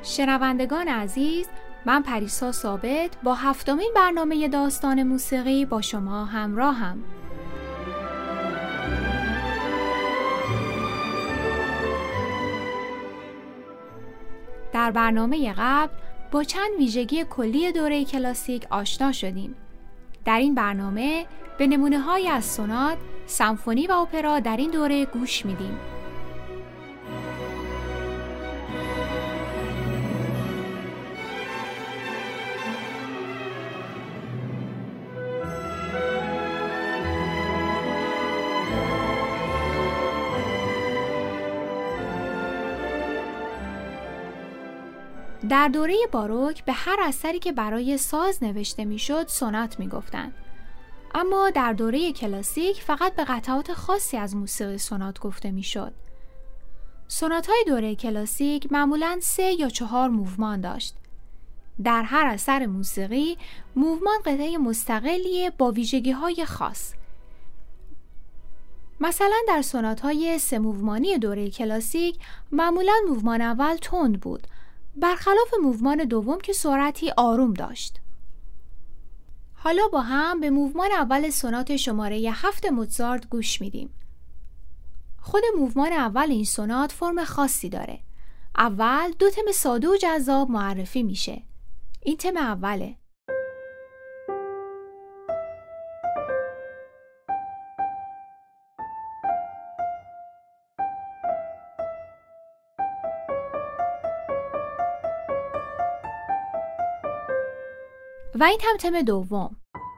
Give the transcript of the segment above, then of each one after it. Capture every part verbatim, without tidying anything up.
شنوندگان عزیز، من پریسا ثابت با هفتمین برنامه داستان موسیقی با شما همراهم. در برنامه قبل با چند ویژگی کلی دوره کلاسیک آشنا شدیم. در این برنامه به نمونه‌هایی از سونات، سمفونی و اپرا در این دوره گوش میدیم. در دوره باروک به هر اثری که برای ساز نوشته میشد سونات میگفتند. اما در دوره کلاسیک فقط به قطعات خاصی از موسیقی سونات گفته میشد. سونات‌های دوره کلاسیک معمولاً سه یا چهار موومان داشت. در هر اثر موسیقی موومان قطعه مستقلیه با ویژگی‌های خاص. مثلا در سونات‌های سه موومانی دوره کلاسیک معمولاً موومان اول تند بود، برخلاف موومان دوم که سرعتی آروم داشت. حالا با هم به موومان اول سونات شماره هفت موزارت گوش میدیم. خود موومان اول این سونات فرم خاصی داره. اول دو تم ساده و جذاب معرفی میشه. این تم اوله. و این هم تم دوم.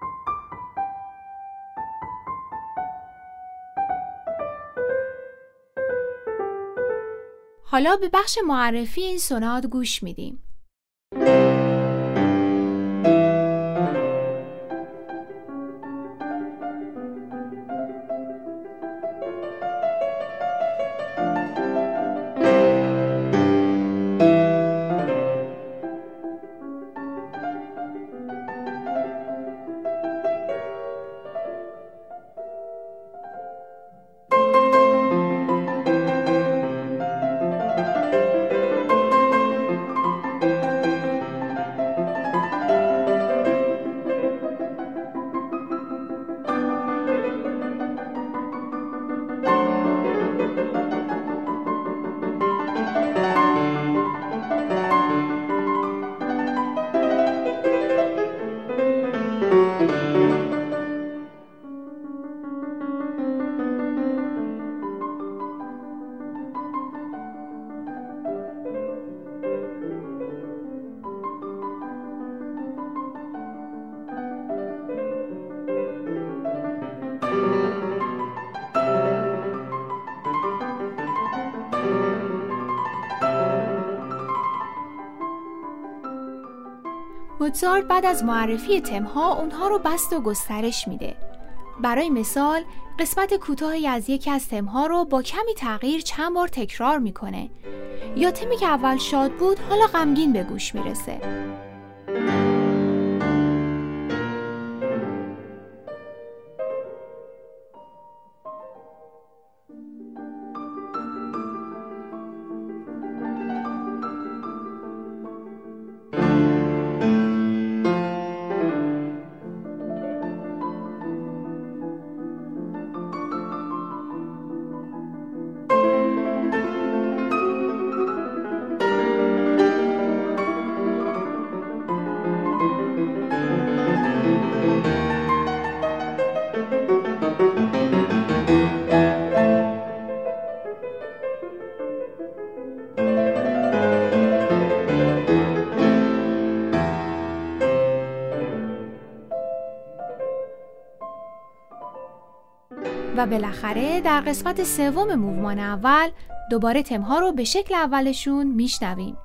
حالا به بخش معرفی این سونات گوش میدیم. موزارت بعد از معرفی تم‌ها اونها رو بسط و گسترش میده. برای مثال قسمت کوتاهی از یکی از تم‌ها رو با کمی تغییر چند بار تکرار میکنه، یا تمی که اول شاد بود حالا غمگین به گوش میرسه. و بالاخره در قسمت سوم موومان اول دوباره تم‌ها رو به شکل اولشون میشنویم.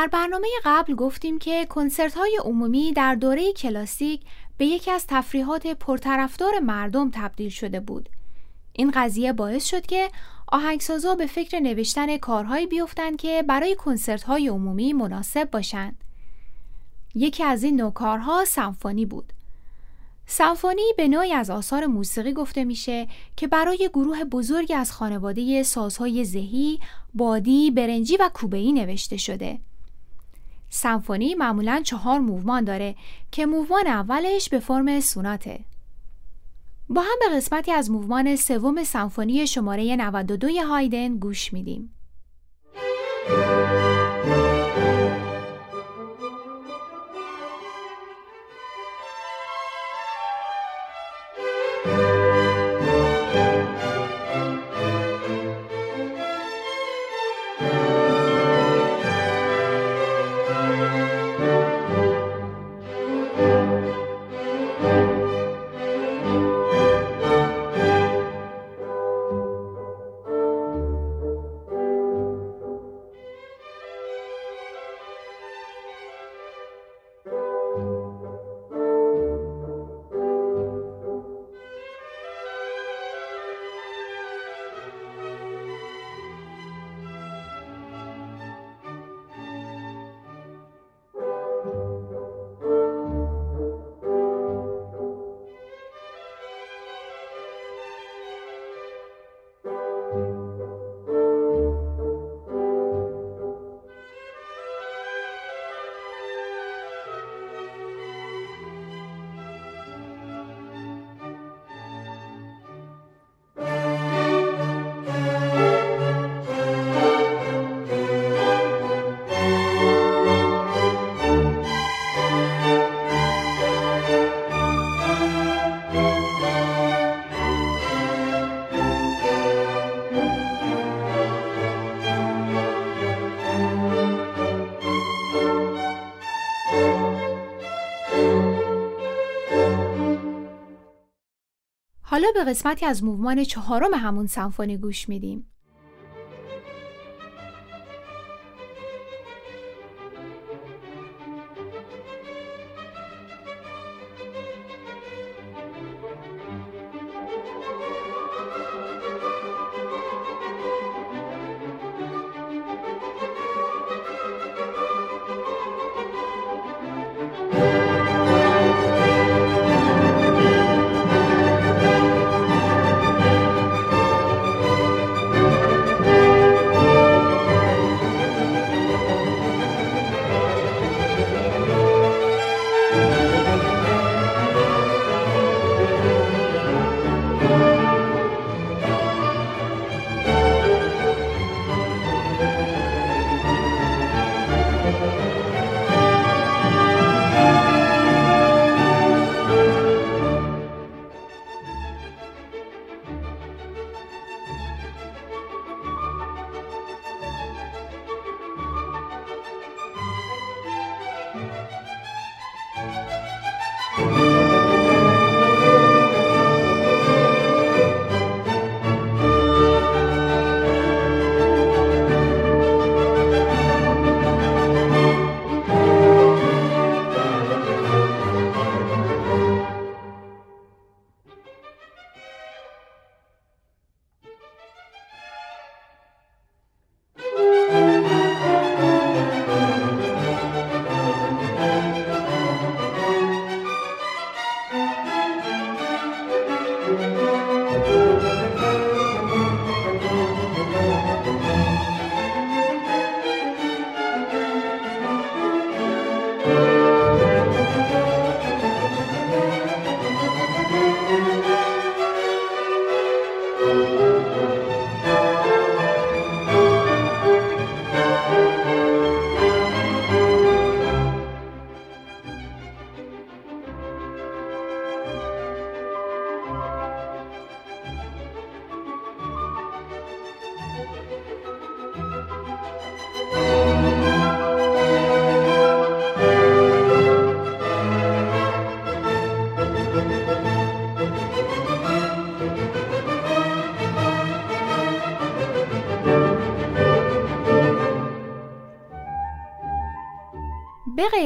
در برنامه قبل گفتیم که کنسرت‌های عمومی در دوره کلاسیک به یکی از تفریحات پرطرفدار مردم تبدیل شده بود. این قضیه باعث شد که آهنگسازا به فکر نوشتن کارهایی بیفتند که برای کنسرت‌های عمومی مناسب باشند. یکی از این نوع کارها سمفونی بود. سمفونی به نوعی از آثار موسیقی گفته میشه که برای گروه بزرگی از خانواده سازهای زهی، بادی، برنجی و کوبه‌ای نوشته شده. سمفونی معمولاً چهار موومان داره که موومان اولش به فرم سوناته. با هم به قسمتی از موومان سوم سمفونی شماره نود و دو هایدن گوش میدیم. حالا به قسمتی از موومان چهارم همون سمفونی گوش میدیم.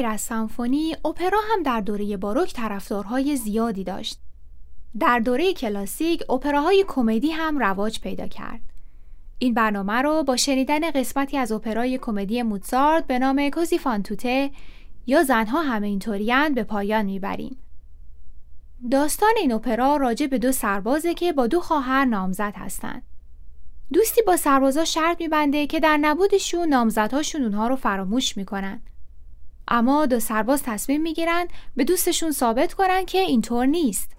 غیر از سمفونی، اپرا هم در دوره باروک طرفدارهای زیادی داشت. در دوره کلاسیک اپراهای کمدی هم رواج پیدا کرد. این برنامه رو با شنیدن قسمتی از اپرای کمدی موزارت به نام کوزی فان توته یا زنها همه اینطورین به پایان میبریم. داستان این اپرا راجع به دو سربازه که با دو خواهر نامزد هستند. دوستی با سربازا شرط میبنده که در نبودشون نامزدهاشون اونها رو فراموش میکنن. اما دو سرباز تصمیم میگیرن به دوستشون ثابت کنن که اینطور نیست.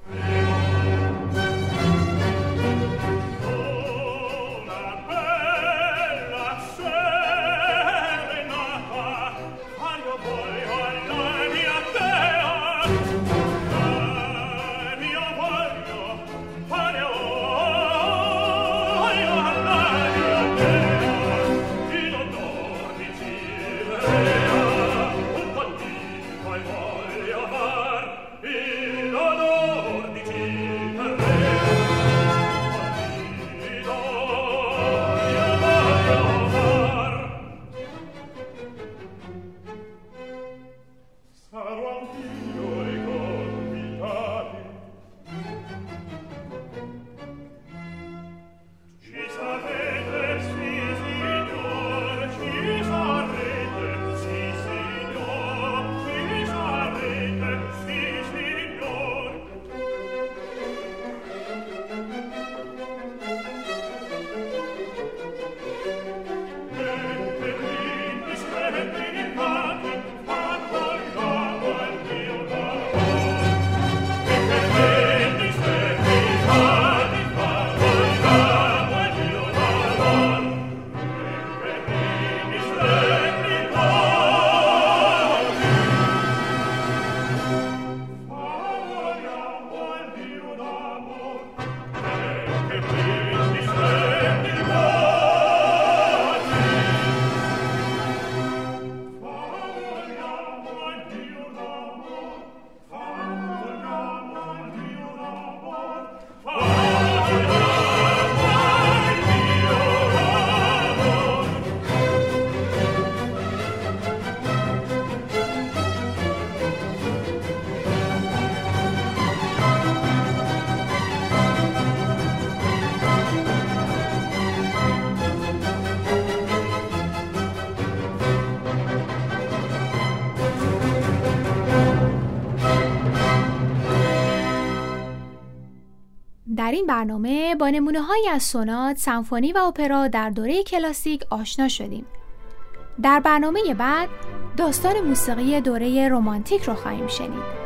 در این برنامه با نمونه‌هایی از سونات، سمفونی و اپرا در دوره کلاسیک آشنا شدیم. در برنامه بعد داستان موسیقی دوره رمانتیک رو خواهیم شنید.